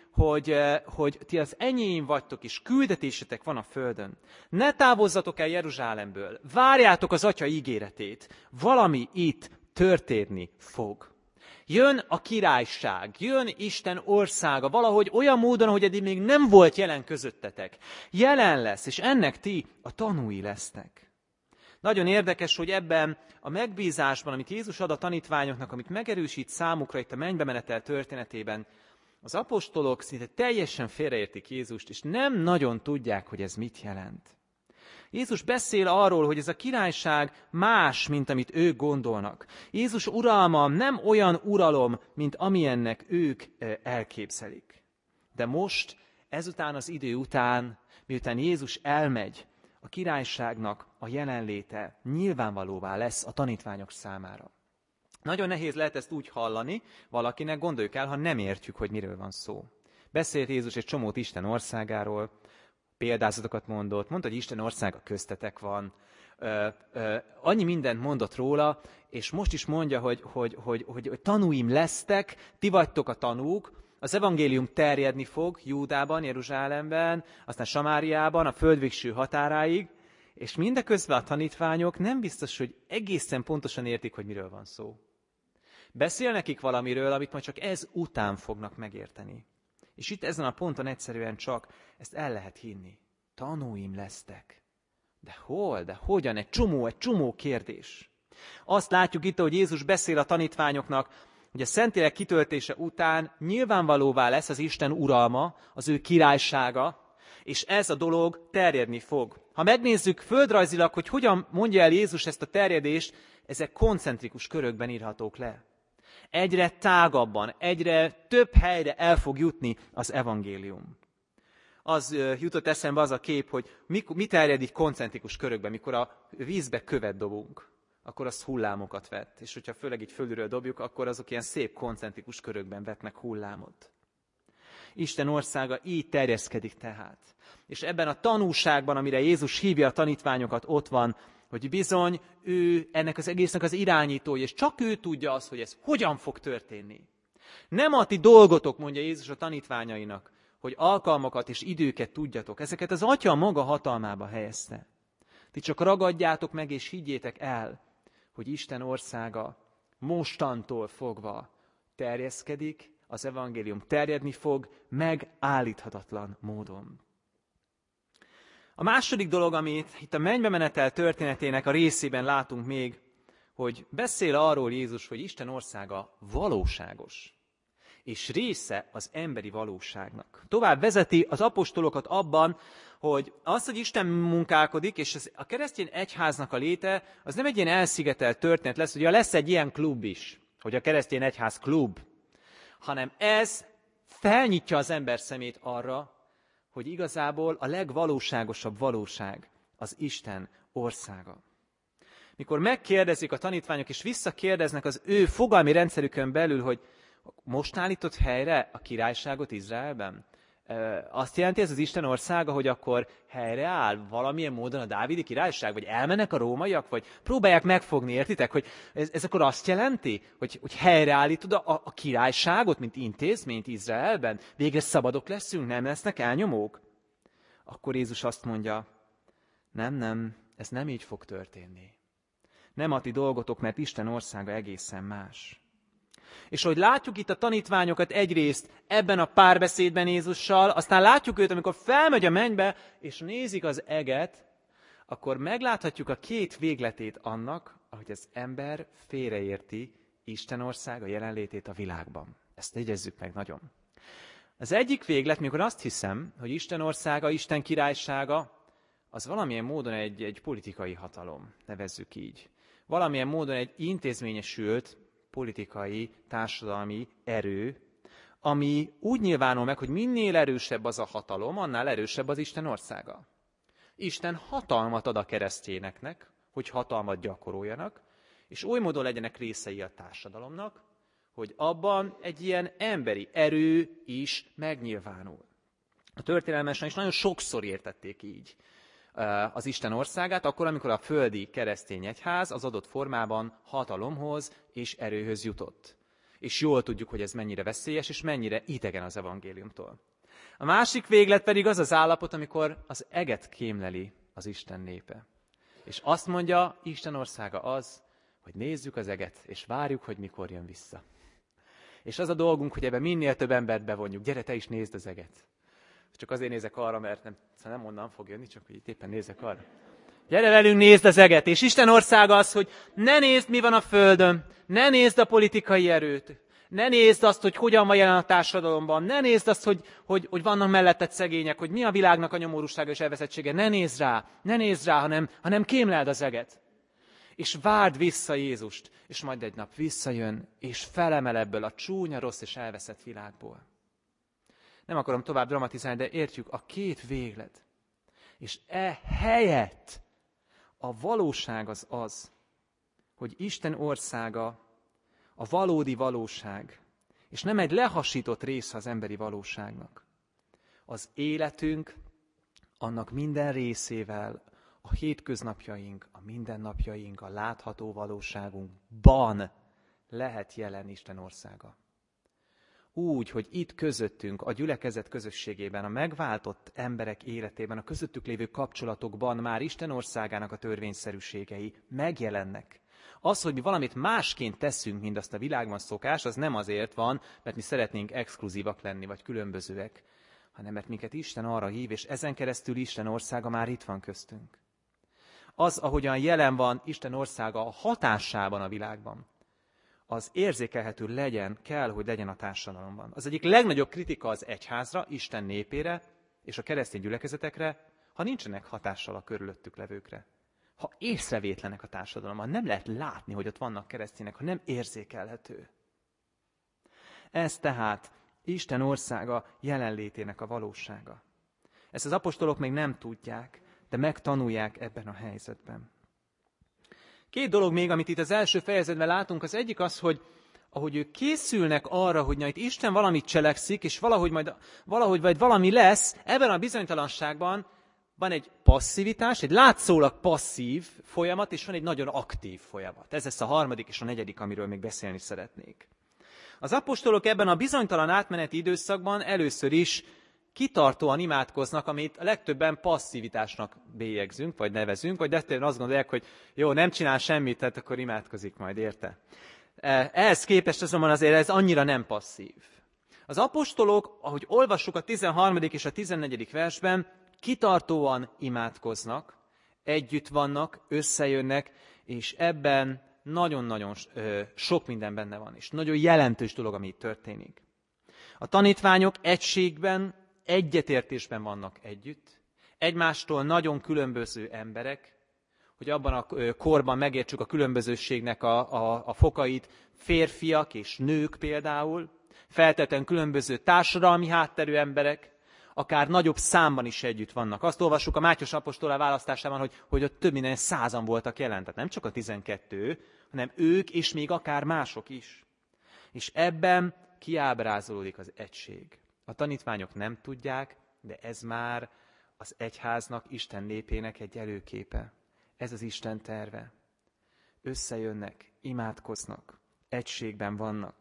hogy ti az enyém vagytok, és küldetésetek van a földön. Ne távozzatok el Jeruzsálemből, várjátok az Atya ígéretét. Valami itt történni fog. Jön a királyság, jön Isten országa, valahogy olyan módon, hogy eddig még nem volt jelen közöttetek. Jelen lesz, és ennek ti a tanúi lesztek. Nagyon érdekes, hogy ebben a megbízásban, amit Jézus ad a tanítványoknak, amit megerősít számukra itt a mennybe menetel történetében, az apostolok szinte teljesen félreértik Jézust, és nem nagyon tudják, hogy ez mit jelent. Jézus beszél arról, hogy ez a királyság más, mint amit ők gondolnak. Jézus uralma nem olyan uralom, mint amilyennek ők elképzelik. De most, ezután az idő után, miután Jézus elmegy, a királyságnak a jelenléte nyilvánvalóvá lesz a tanítványok számára. Nagyon nehéz lehet ezt úgy hallani valakinek, gondoljuk el, ha nem értjük, hogy miről van szó. Beszélt Jézus egy csomót Isten országáról, példázatokat mondott, mondta, hogy Isten országa köztetek van, annyi mindent mondott róla, és most is mondja, hogy tanúim lesztek, ti vagytok a tanúk, az evangélium terjedni fog Júdában, Jeruzsálemben, aztán Samáriában, a földvégső határáig, és mindeközben a tanítványok nem biztos, hogy egészen pontosan értik, hogy miről van szó. Beszél nekik valamiről, amit majd csak ez után fognak megérteni. És itt ezen a ponton egyszerűen csak ezt el lehet hinni. Tanúim lesztek. De hol? De hogyan? Egy csomó kérdés. Azt látjuk itt, hogy Jézus beszél a tanítványoknak, hogy a Szentlélek kitöltése után nyilvánvalóvá lesz az Isten uralma, az ő királysága, és ez a dolog terjedni fog. Ha megnézzük földrajzilag, hogy hogyan mondja el Jézus ezt a terjedést, ezek koncentrikus körökben írhatók le. Egyre tágabban, egyre több helyre el fog jutni az evangélium. Az jutott eszembe az a kép, hogy mi terjed így koncentrikus körökben, mikor a vízbe követ dobunk, akkor az hullámokat vett. És hogyha főleg így fölülről dobjuk, akkor azok ilyen szép koncentrikus körökben vetnek hullámot. Isten országa így terjeszkedik tehát. És ebben a tanúságban, amire Jézus hívja a tanítványokat, ott van, hogy bizony ő ennek az egésznek az irányítója, és csak ő tudja azt, hogy ez hogyan fog történni. Nem a ti dolgotok, mondja Jézus a tanítványainak, hogy alkalmakat és időket tudjatok. Ezeket az Atya maga hatalmába helyezte. Ti csak ragadjátok meg és higgyétek el, hogy Isten országa mostantól fogva terjeszkedik, az evangélium terjedni fog, megállíthatatlan módon. A második dolog, amit itt a mennybe menetel történetének a részében látunk még, hogy beszél arról Jézus, hogy Isten országa valóságos, és része az emberi valóságnak. Tovább vezeti az apostolokat abban, hogy az, hogy Isten munkálkodik, és a keresztény egyháznak a léte, az nem egy ilyen elszigetelt történet lesz, ugye lesz egy ilyen klub is. hogy a keresztény egyház klub, hanem ez felnyitja az ember szemét arra, hogy igazából a legvalóságosabb valóság az Isten országa. Mikor megkérdezik a tanítványok, és visszakérdeznek az ő fogalmi rendszerükön belül, hogy most állított helyre a királyságot Izraelben? Azt jelenti ez az Isten országa, hogy akkor helyreáll valamilyen módon a dávidi királyság? Vagy elmennek a rómaiak? Vagy próbálják megfogni, értitek? Hogy ez akkor azt jelenti, hogy helyreállítod a királyságot, mint intézményt Izraelben? Végre szabadok leszünk, nem lesznek elnyomók? Akkor Jézus azt mondja, nem, ez nem így fog történni. Nem a ti dolgotok, mert Isten országa egészen más. És ahogy látjuk itt a tanítványokat egyrészt ebben a párbeszédben Jézussal, aztán látjuk őt, amikor felmegy a mennybe, és nézik az eget, akkor megláthatjuk a két végletét annak, ahogy az ember félreérti Isten országa jelenlétét a világban. Ezt jegyezzük meg nagyon. Az egyik véglet, mikor azt hiszem, hogy Isten országa, Isten királysága, az valamilyen módon egy politikai hatalom, nevezzük így. Valamilyen módon egy intézményesült politikai, társadalmi erő, ami úgy nyilvánul meg, hogy minél erősebb az a hatalom, annál erősebb az Isten országa. Isten hatalmat ad a keresztényeknek, hogy hatalmat gyakoroljanak, és oly módon legyenek részei a társadalomnak, hogy abban egy ilyen emberi erő is megnyilvánul. A történelmesen is nagyon sokszor értették így az Isten országát, akkor, amikor a földi keresztény egyház az adott formában hatalomhoz és erőhöz jutott. És jól tudjuk, hogy ez mennyire veszélyes, és mennyire idegen az evangéliumtól. A másik véglet pedig az az állapot, amikor az eget kémleli az Isten népe. És azt mondja, Isten országa az, hogy nézzük az eget, és várjuk, hogy mikor jön vissza. És az a dolgunk, hogy ebben minél több embert bevonjuk. Gyere, te is nézd az eget. Csak azért nézek arra, mert nem onnan fog jönni, csak hogy itt éppen nézek arra. Gyere velünk, nézd az eget. És Isten országa az, hogy ne nézd, mi van a földön, ne nézd a politikai erőt, ne nézd azt, hogy hogyan van jelen a társadalomban, ne nézd azt, hogy vannak melletted szegények, hogy mi a világnak a nyomorúsága és elveszettsége. Ne nézd rá, hanem kémleld az eget. És várd vissza Jézust, és majd egy nap visszajön, és felemel ebből a csúnya, rossz és elveszett világból. Nem akarom tovább dramatizálni, de értjük, a két véglet. És helyett a valóság az, hogy Isten országa a valódi valóság, és nem egy lehasított része az emberi valóságnak. Az életünk annak minden részével, a hétköznapjaink, a mindennapjaink, a látható valóságunkban lehet jelen Isten országa. Úgy, hogy itt közöttünk, a gyülekezet közösségében, a megváltott emberek életében, a közöttük lévő kapcsolatokban már Isten országának a törvényszerűségei megjelennek. Az, hogy mi valamit másként teszünk, mint azt a világban szokás, az nem azért van, mert mi szeretnénk exkluzívak lenni, vagy különbözőek, hanem mert minket Isten arra hív, és ezen keresztül Isten országa már itt van köztünk. Az, ahogyan jelen van Isten országa a hatásában a világban, az érzékelhető kell, hogy legyen a társadalomban. Az egyik legnagyobb kritika az egyházra, Isten népére és a keresztény gyülekezetekre, ha nincsenek hatással a körülöttük levőkre. Ha észrevétlenek a társadalomban, nem lehet látni, hogy ott vannak keresztények, ha nem érzékelhető. Ez tehát Isten országa jelenlétének a valósága. Ezt az apostolok még nem tudják, de megtanulják ebben a helyzetben. Két dolog még, amit itt az első fejezetben látunk, az egyik az, hogy ahogy ők készülnek arra, hogy itt Isten valamit cselekszik, és valahogy majd valami lesz, ebben a bizonytalanságban van egy passzivitás, egy látszólag passzív folyamat, és van egy nagyon aktív folyamat. Ez lesz a harmadik és a negyedik, amiről még beszélni szeretnék. Az apostolok ebben a bizonytalan átmeneti időszakban először is kitartóan imádkoznak, amit a legtöbben passzivitásnak bélyegzünk, vagy nevezünk, vagy de azt gondolják, hogy jó, nem csinál semmit, tehát akkor imádkozik majd, érte? Ehhez képest azonban azért ez annyira nem passzív. Az apostolok, ahogy olvassuk a 13. és a 14. versben, kitartóan imádkoznak, együtt vannak, összejönnek, és ebben nagyon-nagyon sok minden benne van, és nagyon jelentős dolog, ami itt történik. A tanítványok egységben, egyetértésben vannak együtt, egymástól nagyon különböző emberek, hogy abban a korban megértsük a különbözőségnek a fokait, férfiak és nők például, feltétlenül különböző társadalmi hátterű emberek, akár nagyobb számban is együtt vannak. Azt olvassuk a Mátyás apostol választásában, hogy ott több minden 100-an voltak jelen, tehát nem csak a 12, hanem ők és még akár mások is. És ebben kiábrázolódik az egység. A tanítványok nem tudják, de ez már az egyháznak, Isten népének egy előképe. Ez az Isten terve. Összejönnek, imádkoznak, egységben vannak.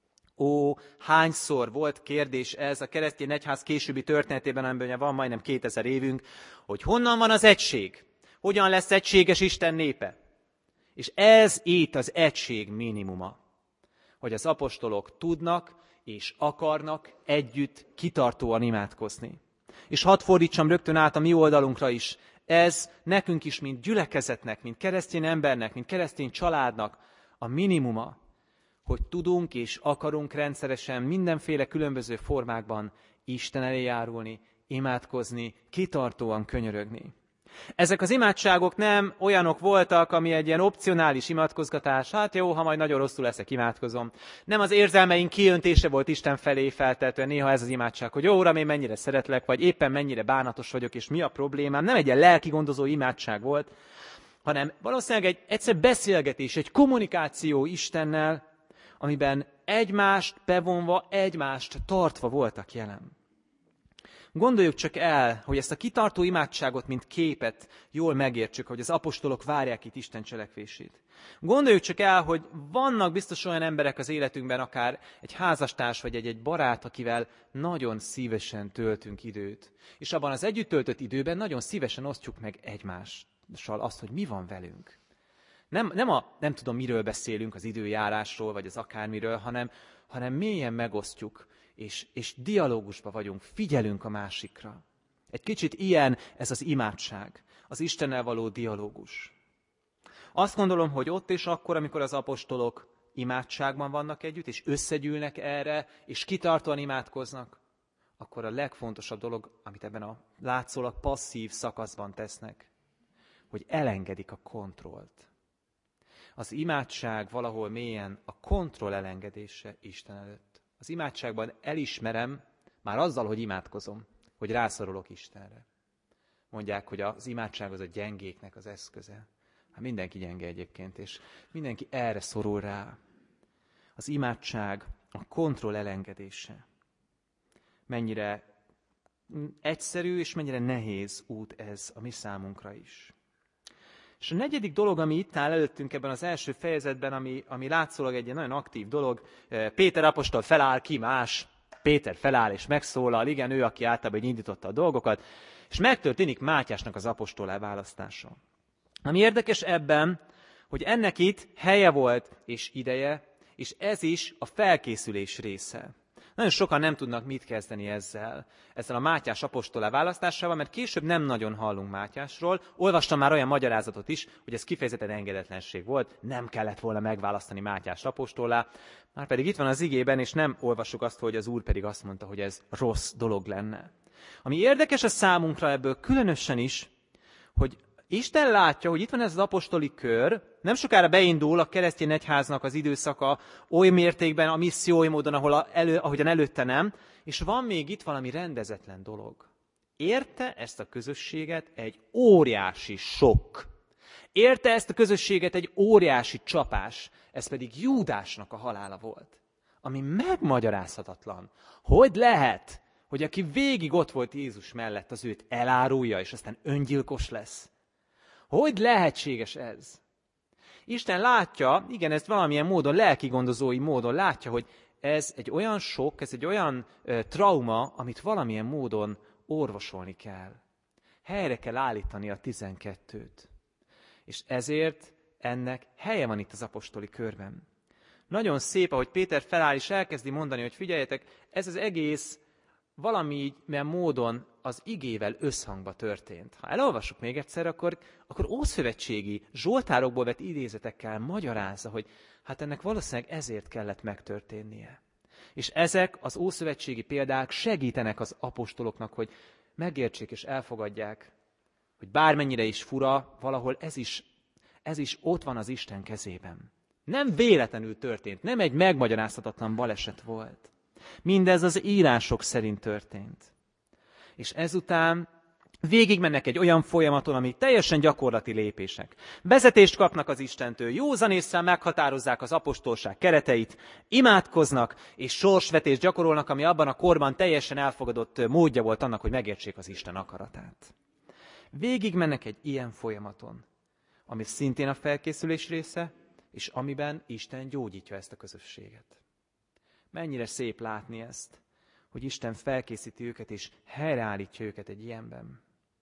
Ó, hányszor volt kérdés ez a keresztény egyház későbbi történetében, amiben van majdnem 2000 évünk, hogy honnan van az egység? Hogyan lesz egységes Isten népe? És ez itt az egység minimuma, hogy az apostolok tudnak és akarnak együtt kitartóan imádkozni. És hadd fordítsam rögtön át a mi oldalunkra is. Ez nekünk is, mint gyülekezetnek, mint keresztény embernek, mint keresztény családnak a minimuma, hogy tudunk és akarunk rendszeresen mindenféle különböző formákban Isten elé járulni, imádkozni, kitartóan könyörögni. Ezek az imádságok nem olyanok voltak, ami egy ilyen opcionális imádkozgatás, hát jó, ha majd nagyon rosszul leszek, imádkozom. Nem az érzelmeink kiöntése volt Isten felé feltehetően néha ez az imádság, hogy jó, Uram, én mennyire szeretlek, vagy éppen mennyire bánatos vagyok, és mi a problémám. Nem egy ilyen lelkigondozó imádság volt, hanem valószínűleg egy egyszer beszélgetés, egy kommunikáció Istennel, amiben egymást bevonva, egymást tartva voltak jelen. Gondoljuk csak el, hogy ezt a kitartó imádságot, mint képet jól megértsük, hogy az apostolok várják itt Isten cselekvését. Gondoljuk csak el, hogy vannak biztos olyan emberek az életünkben, akár egy házastárs vagy egy barát, akivel nagyon szívesen töltünk időt. És abban az együtt töltött időben nagyon szívesen osztjuk meg egymással azt, hogy mi van velünk. Nem tudom, miről beszélünk, az időjárásról, vagy az akármiről, hanem mélyen megosztjuk, és dialógusban vagyunk, figyelünk a másikra. Egy kicsit ilyen ez az imádság, az Istennel való dialógus. Azt gondolom, hogy ott és akkor, amikor az apostolok imádságban vannak együtt, és összegyűlnek erre, és kitartóan imádkoznak, akkor a legfontosabb dolog, amit ebben a látszólag passzív szakaszban tesznek, hogy elengedik a kontrollt. Az imádság valahol mélyen a kontroll elengedése Isten előtt. Az imádságban elismerem, már azzal, hogy imádkozom, hogy rászorulok Istenre. Mondják, hogy az imádság az a gyengéknek az eszköze. Hát mindenki gyenge egyébként, és mindenki erre szorul rá. Az imádság a kontroll elengedése. Mennyire egyszerű és mennyire nehéz út ez a mi számunkra is. És a negyedik dolog, ami itt áll előttünk ebben az első fejezetben, ami látszólag egy nagyon aktív dolog, Péter apostol feláll, ki más? Péter feláll és megszólal, igen, ő, aki általában indította a dolgokat, és megtörténik Mátyásnak az apostolá választása. Ami érdekes ebben, hogy ennek itt helye volt és ideje, és ez is a felkészülés része. Nagyon sokan nem tudnak mit kezdeni ezzel a Mátyás apostolá választásával, mert később nem nagyon hallunk Mátyásról. Olvastam már olyan magyarázatot is, hogy ez kifejezetten engedetlenség volt, nem kellett volna megválasztani Mátyás apostolá. Márpedig itt van az igében, és nem olvassuk azt, hogy az Úr pedig azt mondta, hogy ez rossz dolog lenne. Ami érdekes a számunkra ebből különösen is, hogy Isten látja, hogy itt van ez az apostoli kör, nem sokára beindul a keresztény egyháznak az időszaka oly mértékben, a misszió oly módon, ahogyan előtte nem, és van még itt valami rendezetlen dolog. Érte ezt a közösséget egy óriási sok. Érte ezt a közösséget egy óriási csapás, ez pedig Júdásnak a halála volt, ami megmagyarázhatatlan. Hogy lehet, hogy aki végig ott volt Jézus mellett, az őt elárulja, és aztán öngyilkos lesz? Hogy lehetséges ez? Isten látja, igen, ezt valamilyen módon, lelkigondozói módon látja, hogy ez egy olyan sok, ez egy olyan trauma, amit valamilyen módon orvosolni kell. Helyre kell állítani a 12-t. És ezért ennek helye van itt az apostoli körben. Nagyon szép, ahogy Péter feláll és elkezdi mondani, hogy figyeljetek, ez az egész valamilyen módon az igével összhangba történt. Ha elolvassuk még egyszer, akkor ószövetségi zsoltárokból vett idézetekkel magyarázza, hogy hát ennek valószínűleg ezért kellett megtörténnie. És ezek az ószövetségi példák segítenek az apostoloknak, hogy megértsék és elfogadják, hogy bármennyire is fura, valahol ez is ott van az Isten kezében. Nem véletlenül történt, nem egy megmagyarázhatatlan baleset volt. Mindez az írások szerint történt. És ezután végigmennek egy olyan folyamaton, ami teljesen gyakorlati lépések. Vezetést kapnak az Istentől, józan ésszel meghatározzák az apostolság kereteit, imádkoznak és sorsvetést gyakorolnak, ami abban a korban teljesen elfogadott módja volt annak, hogy megértsék az Isten akaratát. Végigmennek egy ilyen folyamaton, ami szintén a felkészülés része, és amiben Isten gyógyítja ezt a közösséget. Mennyire szép látni ezt, hogy Isten felkészíti őket, és helyreállítja őket egy ilyenben.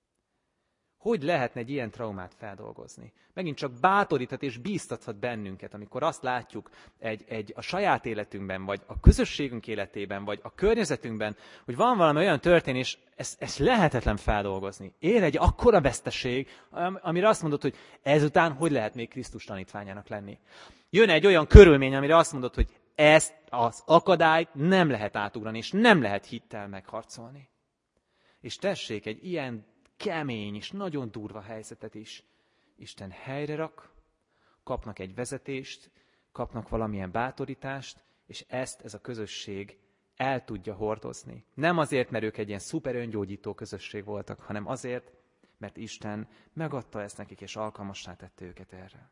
Hogy lehetne egy ilyen traumát feldolgozni? Megint csak bátoríthat és bíztathat bennünket, amikor azt látjuk a saját életünkben, vagy a közösségünk életében, vagy a környezetünkben, hogy van valami olyan történés, ezt lehetetlen feldolgozni. Ér egy akkora veszteség, amire azt mondod, hogy ezután hogy lehet még Krisztus tanítványának lenni. Jön egy olyan körülmény, amire azt mondod, hogy ezt az akadályt nem lehet átugrani, és nem lehet hittel megharcolni. És tessék, egy ilyen kemény és nagyon durva helyzetet is Isten helyre rak, kapnak egy vezetést, kapnak valamilyen bátorítást, és ez a közösség el tudja hordozni. Nem azért, mert ők egy ilyen szuper öngyógyító közösség voltak, hanem azért, mert Isten megadta ezt nekik, és alkalmassá tette őket erre.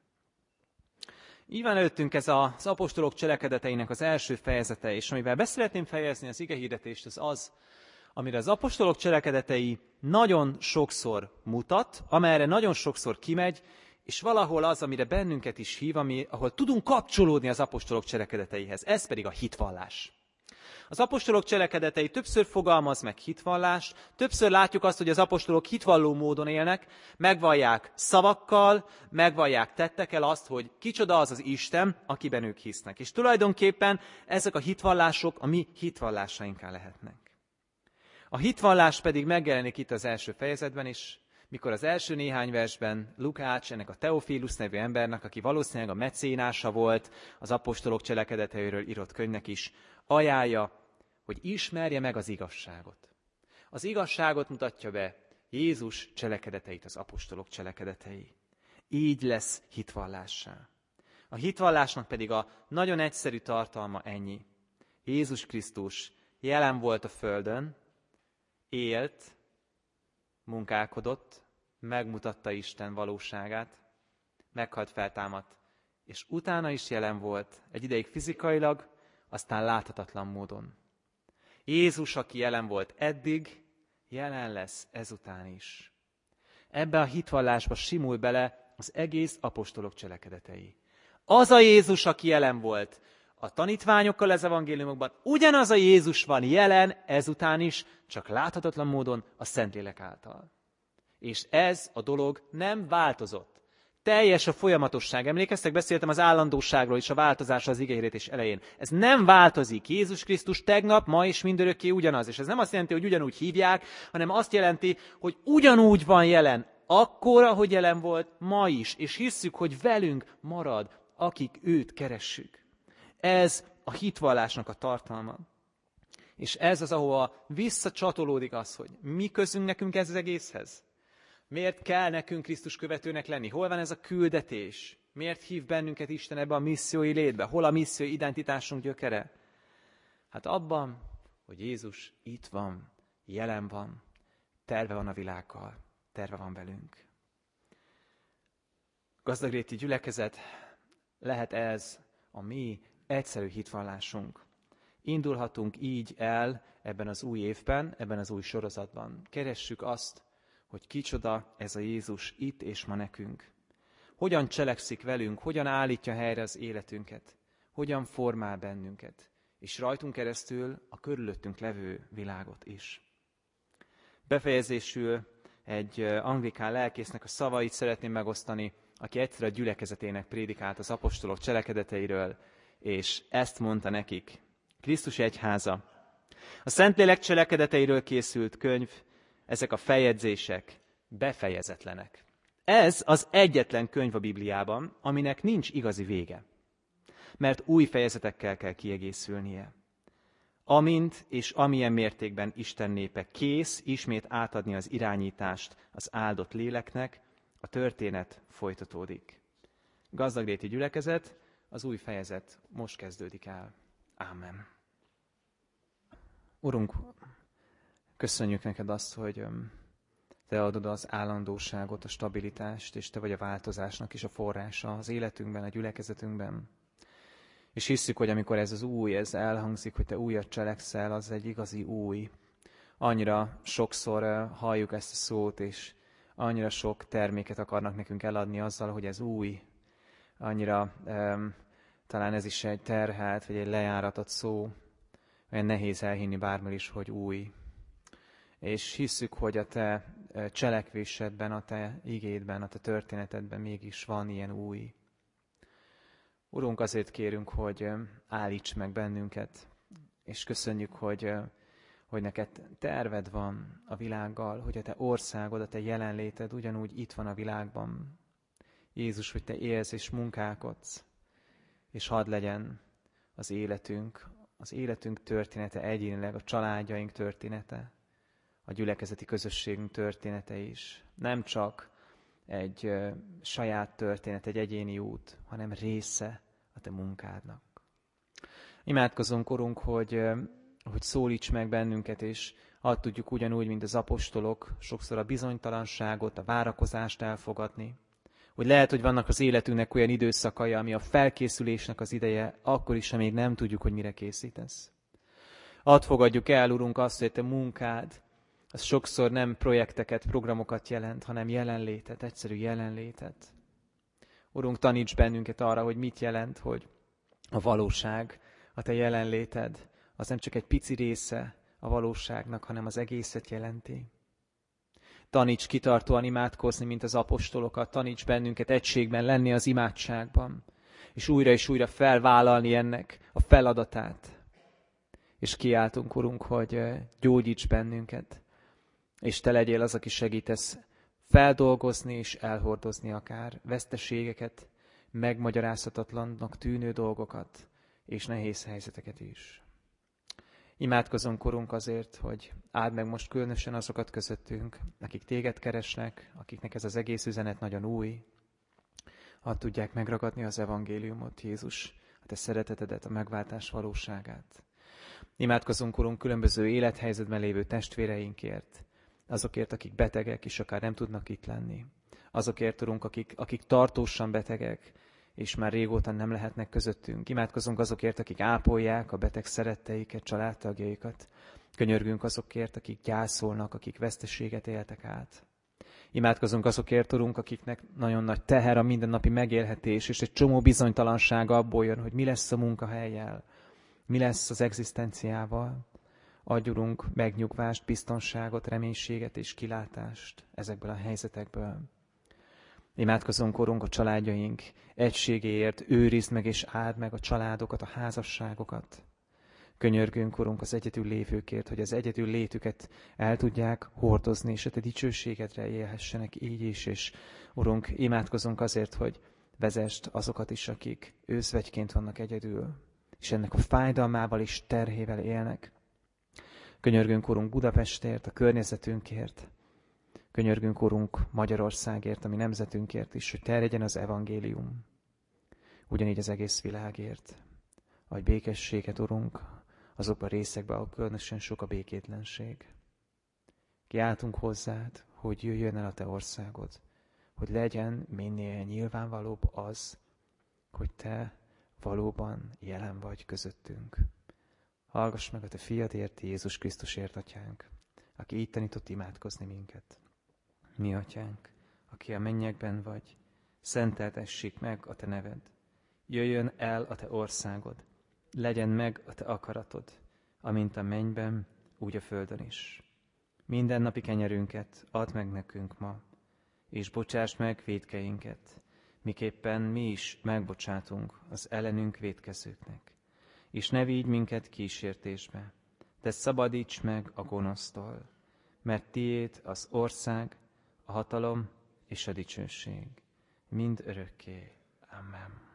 Így van előttünk ez az apostolok cselekedeteinek az első fejezete, és amivel be szeretném fejezni az igehirdetést, az, amire az apostolok cselekedetei nagyon sokszor mutat, amerre nagyon sokszor kimegy, és valahol az, amire bennünket is hív, ahol tudunk kapcsolódni az apostolok cselekedeteihez. Ez pedig a hitvallás. Az apostolok cselekedetei többször fogalmaz meg hitvallást, többször látjuk azt, hogy az apostolok hitvalló módon élnek, megvallják szavakkal, megvallják tettekkel azt, hogy kicsoda az az Isten, akiben ők hisznek. És tulajdonképpen ezek a hitvallások a mi hitvallásainká lehetnek. A hitvallás pedig megjelenik itt az első fejezetben is, mikor az első néhány versben Lukács, ennek a Teofilus nevű embernek, aki valószínűleg a mecénása volt, az apostolok cselekedeteiről írott könyvnek is, ajánlja, hogy ismerje meg az igazságot. Az igazságot mutatja be Jézus cselekedeteit, az apostolok cselekedetei. Így lesz hitvallássá. A hitvallásnak pedig a nagyon egyszerű tartalma ennyi. Jézus Krisztus jelen volt a földön, élt, munkálkodott, megmutatta Isten valóságát, meghalt, feltámadt, és utána is jelen volt, egy ideig fizikailag, aztán láthatatlan módon. Jézus, aki jelen volt eddig, jelen lesz ezután is. Ebbe a hitvallásba simul bele az egész apostolok cselekedetei. Az a Jézus, aki jelen volt a tanítványokkal az evangéliumokban, ugyanaz a Jézus van jelen ezután is, csak láthatatlan módon a Szentlélek által. És ez a dolog nem változott. Teljes a folyamatosság. Emlékeztek, beszéltem az állandóságról és a változásról az igehirdetés elején. Ez nem változik. Jézus Krisztus tegnap, ma és mindörökké ugyanaz. És ez nem azt jelenti, hogy ugyanúgy hívják, hanem azt jelenti, hogy ugyanúgy van jelen, akkor, ahogy jelen volt, ma is. És hisszük, hogy velünk marad, akik őt keressük. Ez a hitvallásnak a tartalma. És ez az, ahova visszacsatolódik az, hogy mi közünk nekünk ez az egészhez. Miért kell nekünk Krisztus követőnek lenni? Hol van ez a küldetés? Miért hív bennünket Isten ebbe a missziói létbe? Hol a missziói identitásunk gyökere? Hát abban, hogy Jézus itt van, jelen van, terve van a világgal, terve van velünk. Gazdagréti gyülekezet, lehet ez a mi egyszerű hitvallásunk. Indulhatunk így el ebben az új évben, ebben az új sorozatban. Keressük azt, hogy kicsoda ez a Jézus itt és ma nekünk. Hogyan cselekszik velünk, hogyan állítja helyre az életünket, hogyan formál bennünket, és rajtunk keresztül a körülöttünk levő világot is. Befejezésül egy anglikán lelkésznek a szavait szeretném megosztani, aki egyszer a gyülekezetének prédikált az apostolok cselekedeteiről, és ezt mondta nekik. Krisztus egyháza. A Szentlélek cselekedeteiről készült könyv, ezek a feljegyzések befejezetlenek. Ez az egyetlen könyv a Bibliában, aminek nincs igazi vége, mert új fejezetekkel kell kiegészülnie. amint és amilyen mértékben Isten népe kész ismét átadni az irányítást az áldott léleknek, a történet folytatódik. Gazdagréti gyülekezet, az új fejezet most kezdődik el. Ámen. Urunk, köszönjük neked azt, hogy te adod az állandóságot, a stabilitást, és te vagy a változásnak is a forrása az életünkben, a gyülekezetünkben. És hisszük, hogy amikor ez az új, ez elhangzik, hogy te újat cselekszel, az egy igazi új. Annyira sokszor halljuk ezt a szót, és annyira sok terméket akarnak nekünk eladni azzal, hogy ez új. Annyira talán ez is egy terhelt, vagy egy lejáratott szó. Olyan nehéz elhinni bármil is, hogy új. És hisszük, hogy a te cselekvésedben, a te igédben, a te történetedben mégis van ilyen új. Urunk, azért kérünk, hogy állíts meg bennünket, és köszönjük, hogy neked terved van a világgal, hogy a te országod, a te jelenléted ugyanúgy itt van a világban. Jézus, hogy te élsz és munkálkodsz, és hadd legyen az életünk története egyénileg, a családjaink története, a gyülekezeti közösségünk története is. Nem csak egy saját történet, egy egyéni út, hanem része a te munkádnak. Imádkozunk, Urunk, hogy szólíts meg bennünket, és hadd tudjuk ugyanúgy, mint az apostolok, sokszor a bizonytalanságot, a várakozást elfogadni. Hogy lehet, hogy vannak az életünknek olyan időszakai, ami a felkészülésnek az ideje, akkor is, amíg nem tudjuk, hogy mire készítesz. Hadd fogadjuk el, Urunk, azt, hogy te munkád, az sokszor nem projekteket, programokat jelent, hanem jelenlétet, egyszerű jelenlétet. Urunk, taníts bennünket arra, hogy mit jelent, hogy a valóság, a te jelenléted, az nem csak egy pici része a valóságnak, hanem az egészet jelenti. Taníts kitartóan imádkozni, mint az apostolokat, taníts bennünket egységben lenni az imádságban, és újra felvállalni ennek a feladatát. És kiáltunk, Urunk, hogy gyógyíts bennünket, és te legyél az, aki segítesz feldolgozni és elhordozni akár veszteségeket, megmagyarázhatatlannak tűnő dolgokat, és nehéz helyzeteket is. Imádkozunk, Urunk, azért, hogy áld meg most különösen azokat közöttünk, akik téged keresnek, akiknek ez az egész üzenet nagyon új. Hadd tudják megragadni az evangéliumot, Jézus, a te szeretetedet, a megváltás valóságát. Imádkozunk, Urunk, különböző élethelyzetben lévő testvéreinkért, azokért, akik betegek, és akár nem tudnak itt lenni. Azokért, Urunk, akik tartósan betegek, és már régóta nem lehetnek közöttünk. Imádkozunk azokért, akik ápolják a beteg szeretteiket, családtagjaikat. Könyörgünk azokért, akik gyászolnak, akik veszteséget éltek át. Imádkozunk azokért, Urunk, akiknek nagyon nagy teher a mindennapi megélhetés, és egy csomó bizonytalansága abból jön, hogy mi lesz a munkahellyel, mi lesz az egzisztenciával. Adj, Urunk, megnyugvást, biztonságot, reménységet és kilátást ezekből a helyzetekből. Imádkozunk, Urunk, a családjaink egységéért, őrizd meg és áld meg a családokat, a házasságokat. Könyörgünk, Urunk, az egyedül lévőkért, hogy az egyedül létüket el tudják hordozni, és a te dicsőségedre élhessenek így is. És Urunk, imádkozunk azért, hogy vezesd azokat is, akik őszvegyként vannak egyedül, és ennek a fájdalmával és terhével élnek. Könyörgünk, Urunk, Budapestért, a környezetünkért. Könyörgünk, Urunk, Magyarországért, a mi nemzetünkért is, hogy terjedjen az evangélium. Ugyanígy az egész világért. Adj békességet, Urunk, azokban a részekben, ahol különösen sok a békétlenség. Kiáltunk hozzád, hogy jöjjön el a te országod, hogy legyen minél nyilvánvalóbb az, hogy te valóban jelen vagy közöttünk. Hallgass meg a te fiadért, Jézus Krisztusért, Atyánk, aki így tanított imádkozni minket. Mi, Atyánk, aki a mennyekben vagy, szenteltessék meg a te neved. Jöjjön el a te országod, legyen meg a te akaratod, amint a mennyben, úgy a földön is. Minden napi kenyerünket add meg nekünk ma, és bocsáss meg vétkeinket, miképpen mi is megbocsátunk az ellenünk vétkezőknek. És ne vigy minket kísértésbe, de szabadíts meg a gonosztól, mert tiéd az ország, a hatalom és a dicsőség, mind örökké. Amen.